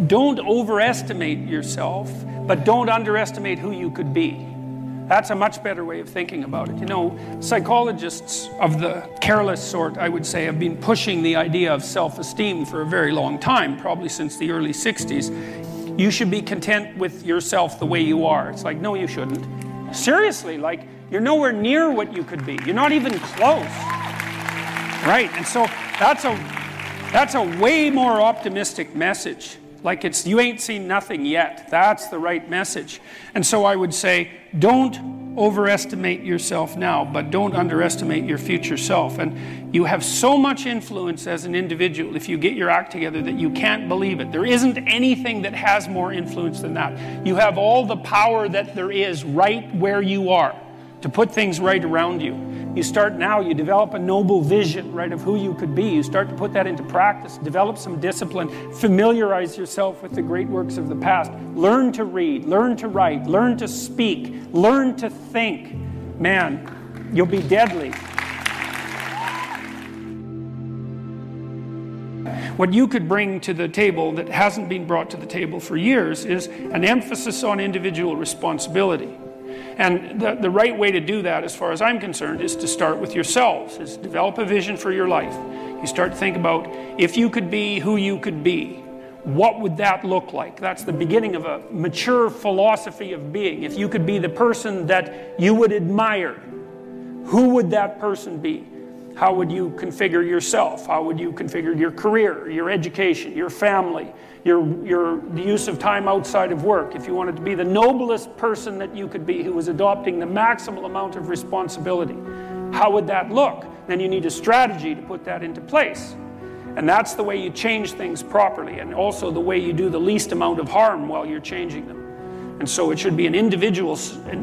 don't overestimate yourself, but don't underestimate who you could be. That's a much better way of thinking about it. You know, psychologists of the careless sort, I would say, have been pushing the idea of self-esteem for a very long time, probably since the early 60s. You should be content with yourself the way you are. It's like, no, you shouldn't. Seriously, like, you're nowhere near what you could be. You're not even close. Right? And so that's a way more optimistic message. Like, it's, you ain't seen nothing yet. That's the right message. And so I would say, don't overestimate yourself now, but don't underestimate your future self. And you have so much influence as an individual if you get your act together that you can't believe it. There isn't anything that has more influence than that. You have all the power that there is right where you are to put things right around you. You start now, you develop a noble vision, right, of who you could be. You start to put that into practice, develop some discipline, familiarize yourself with the great works of the past. Learn to read, learn to write, learn to speak, learn to think. Man, you'll be deadly. What you could bring to the table that hasn't been brought to the table for years is an emphasis on individual responsibility. And the right way to do that, as far as I'm concerned, is to start with yourselves, is develop a vision for your life. You start to think about, if you could be who you could be, what would that look like? That's the beginning of a mature philosophy of being. If you could be the person that you would admire, who would that person be? How would you configure yourself? How would you configure your career, your education, your family, your use of time outside of work? If you wanted to be the noblest person that you could be, who was adopting the maximal amount of responsibility, how would that look? Then you need a strategy to put that into place. And that's the way you change things properly, and also the way you do the least amount of harm while you're changing them. And so it should be an individual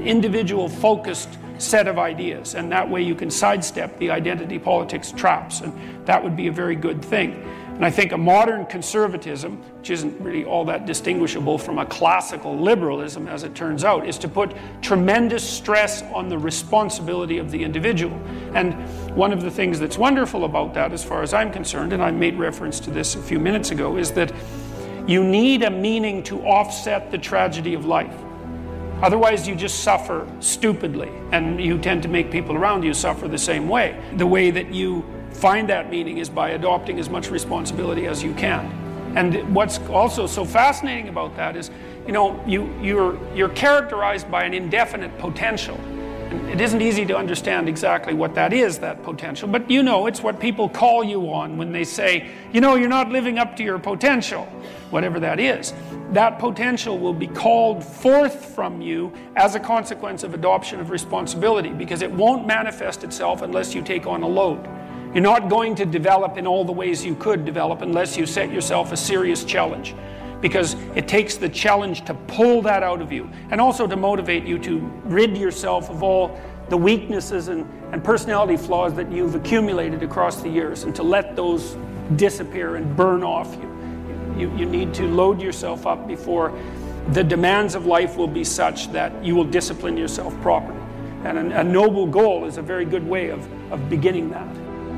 focused set of ideas, and that way you can sidestep the identity politics traps, and that would be a very good thing. And I think a modern conservatism, which isn't really all that distinguishable from a classical liberalism as it turns out, is to put tremendous stress on the responsibility of the individual. And one of the things that's wonderful about that, as far as I'm concerned, and I made reference to this a few minutes ago, is that you need a meaning to offset the tragedy of life. Otherwise, you just suffer stupidly, and you tend to make people around you suffer the same way. The way that you find that meaning is by adopting as much responsibility as you can. And what's also so fascinating about that is, you know, you're characterized by an indefinite potential. And it isn't easy to understand exactly what that is, that potential, but you know, it's what people call you on when they say, you know, you're not living up to your potential, whatever that is. That potential will be called forth from you as a consequence of adoption of responsibility, because it won't manifest itself unless you take on a load. You're not going to develop in all the ways you could develop unless you set yourself a serious challenge, because it takes the challenge to pull that out of you, and also to motivate you to rid yourself of all the weaknesses and personality flaws that you've accumulated across the years, and to let those disappear and burn off you. You need to load yourself up before the demands of life will be such that you will discipline yourself properly. And a noble goal is a very good way of beginning that.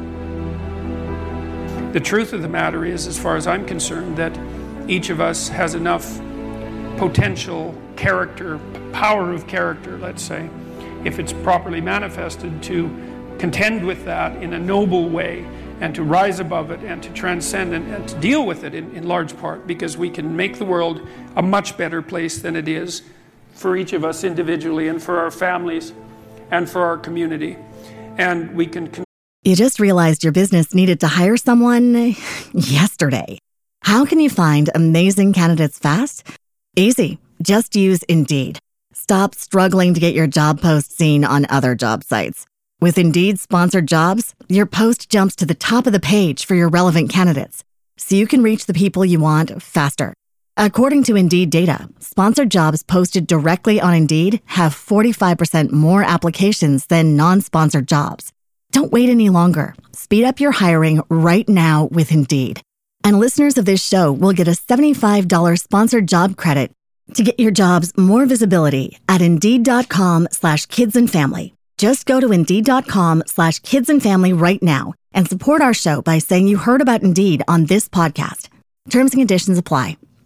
The truth of the matter is, as far as I'm concerned, that each of us has enough potential character, power of character, let's say, if it's properly manifested, to contend with that in a noble way, and to rise above it, and to transcend and to deal with it in large part, because we can make the world a much better place than it is for each of us individually, and for our families, and for our community. And we can... You just realized your business needed to hire someone yesterday. How can you find amazing candidates fast? Easy. Just use Indeed. Stop struggling to get your job post seen on other job sites. With Indeed sponsored jobs, your post jumps to the top of the page for your relevant candidates, so you can reach the people you want faster. According to Indeed data, sponsored jobs posted directly on Indeed have 45% more applications than non-sponsored jobs. Don't wait any longer. Speed up your hiring right now with Indeed. And listeners of this show will get a $75 sponsored job credit to get your jobs more visibility at Indeed.com/kidsandfamily. Just go to Indeed.com/kidsandfamily right now and support our show by saying you heard about Indeed on this podcast. Terms and conditions apply.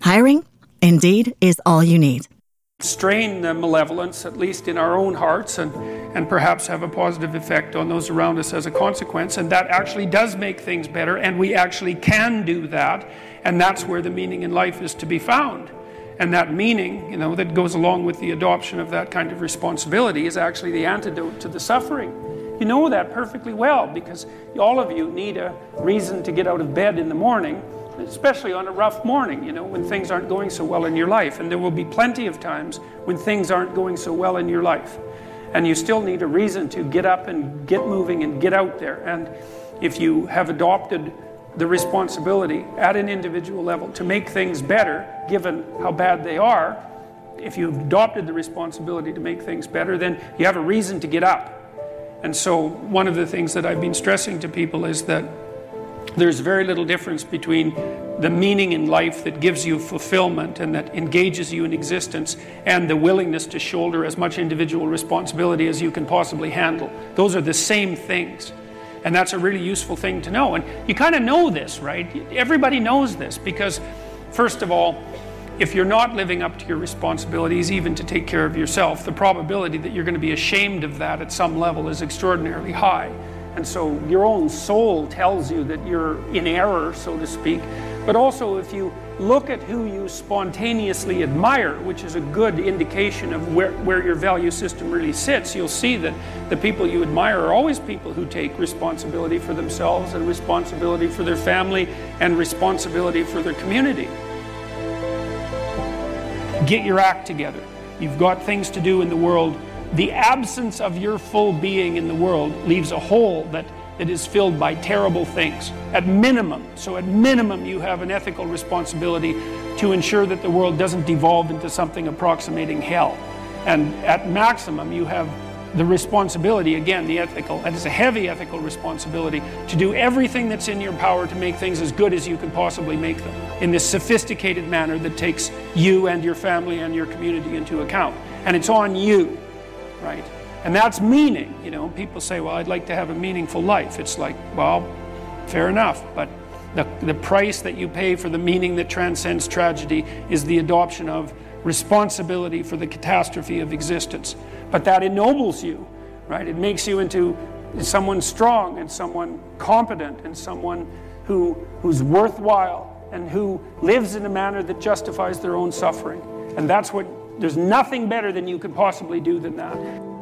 Hiring? Indeed is all you need. Strain the malevolence, at least in our own hearts, and perhaps have a positive effect on those around us as a consequence. And that actually does make things better, and we actually can do that. And that's where the meaning in life is to be found. And that meaning, you know, that goes along with the adoption of that kind of responsibility is actually the antidote to the suffering. You know that perfectly well, because all of you need a reason to get out of bed in the morning, especially on a rough morning, you know, when things aren't going so well in your life. And there will be plenty of times when things aren't going so well in your life. And you still need a reason to get up and get moving and get out there. And if you have adopted the responsibility at an individual level to make things better, given how bad they are, if you've adopted the responsibility to make things better, then you have a reason to get up. And so one of the things that I've been stressing to people is that there's very little difference between the meaning in life that gives you fulfillment and that engages you in existence and the willingness to shoulder as much individual responsibility as you can possibly handle. Those are the same things. And that's a really useful thing to know. And you kind of know this, right? Everybody knows this because, first of all, if you're not living up to your responsibilities, even to take care of yourself, the probability that you're going to be ashamed of that at some level is extraordinarily high. And so your own soul tells you that you're in error, so to speak. But also if you look at who you spontaneously admire, which is a good indication of where your value system really sits, you'll see that the people you admire are always people who take responsibility for themselves and responsibility for their family and responsibility for their community. Get your act together. You've got things to do in the world. The absence of your full being in the world leaves a hole that is filled by terrible things. At minimum, you have an ethical responsibility to ensure that the world doesn't devolve into something approximating hell. And at maximum, you have the responsibility, again, the ethical, and it's a heavy ethical responsibility, to do everything that's in your power to make things as good as you can possibly make them in this sophisticated manner that takes you and your family and your community into account. And it's on you. Right? And that's meaning. You know, people say, well, I'd like to have a meaningful life. It's like, well, fair enough, but the price that you pay for the meaning that transcends tragedy is the adoption of responsibility for the catastrophe of existence. But that ennobles you, right? It makes you into someone strong and someone competent and someone who's worthwhile and who lives in a manner that justifies their own suffering. And that's what there's nothing better than you could possibly do than that.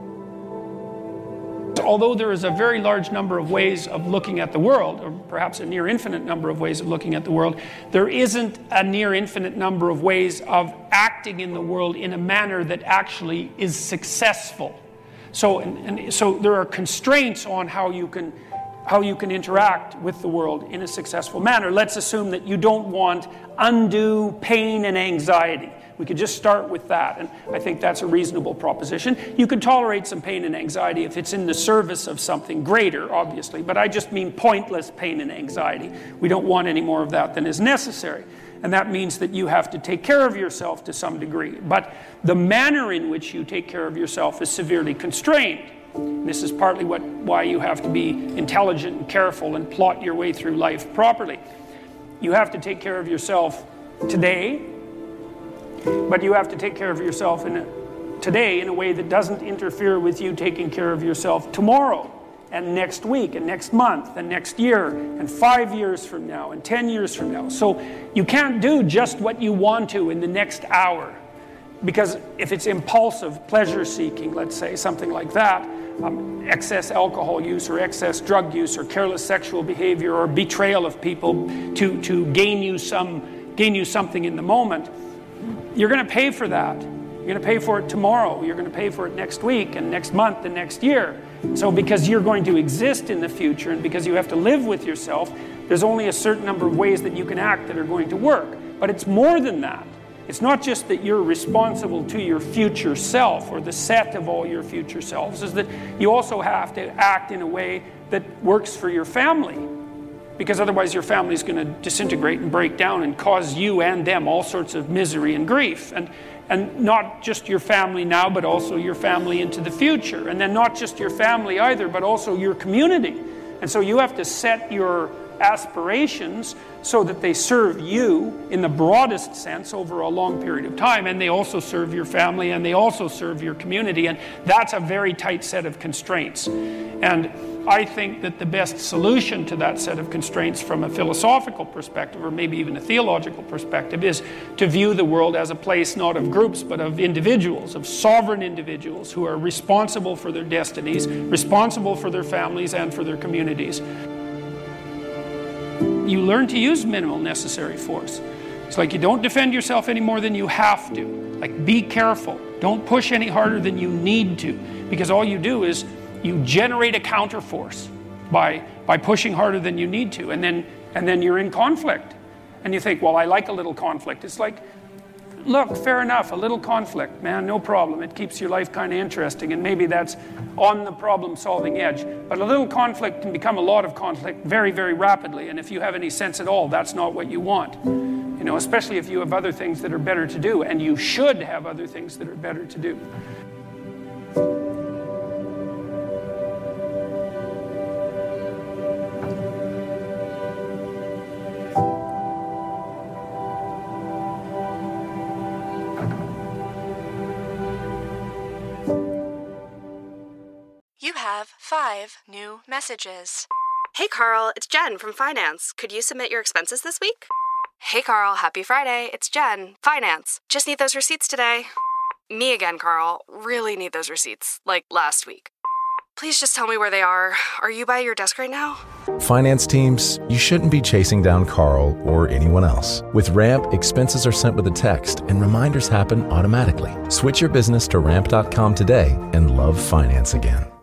Although there is a very large number of ways of looking at the world, or perhaps a near infinite number of ways of looking at the world, there isn't a near infinite number of ways of acting in the world in a manner that actually is successful. So there are constraints on how you can interact with the world in a successful manner. Let's assume that you don't want undue pain and anxiety. We could just start with that, and I think that's a reasonable proposition. You could tolerate some pain and anxiety if it's in the service of something greater, obviously, but I just mean pointless pain and anxiety. We don't want any more of that than is necessary, and that means that you have to take care of yourself to some degree, but the manner in which you take care of yourself is severely constrained. This is partly why you have to be intelligent and careful and plot your way through life properly. You have to take care of yourself today, but you have to take care of yourself today in a way that doesn't interfere with you taking care of yourself tomorrow and next week and next month and next year and 5 years from now and 10 years from now. So you can't do just what you want to in the next hour, because if it's impulsive pleasure seeking, let's say, something like that, excess alcohol use or excess drug use or careless sexual behavior or betrayal of people to gain you something in the moment, you're going to pay for that. You're going to pay for it tomorrow. You're going to pay for it next week and next month and next year. So because you're going to exist in the future and because you have to live with yourself, there's only a certain number of ways that you can act that are going to work. But it's more than that. It's not just that you're responsible to your future self or the set of all your future selves. It's that you also have to act in a way that works for your family. Because otherwise your family is going to disintegrate and break down and cause you and them all sorts of misery and grief. And not just your family now, but also your family into the future. And then not just your family either, but also your community. And so you have to set your aspirations so that they serve you in the broadest sense over a long period of time, and they also serve your family, and they also serve your community, and that's a very tight set of constraints. And I think that the best solution to that set of constraints from a philosophical perspective, or maybe even a theological perspective, is to view the world as a place not of groups but of individuals, of sovereign individuals who are responsible for their destinies, responsible for their families and for their communities. You learn to use minimal necessary force. It's like you don't defend yourself any more than you have to. Like, be careful. Don't push any harder than you need to, because all you do is you generate a counterforce by pushing harder than you need to, and then you're in conflict. And you think, well, I like a little conflict. It's like, look, fair enough, a little conflict, man, no problem. It keeps your life kind of interesting, and maybe that's on the problem-solving edge. But a little conflict can become a lot of conflict very, very rapidly, and if you have any sense at all, that's not what you want. You know, especially if you have other things that are better to do, and you should have other things that are better to do. You have 5 new messages. Hey Carl, it's Jen from Finance. Could you submit your expenses this week? Hey Carl, happy Friday. It's Jen, Finance. Just need those receipts today. Me again, Carl. Really need those receipts, like last week. Please just tell me where they are. Are you by your desk right now? Finance teams, you shouldn't be chasing down Carl or anyone else. With Ramp, expenses are sent with a text and reminders happen automatically. Switch your business to ramp.com today and love finance again.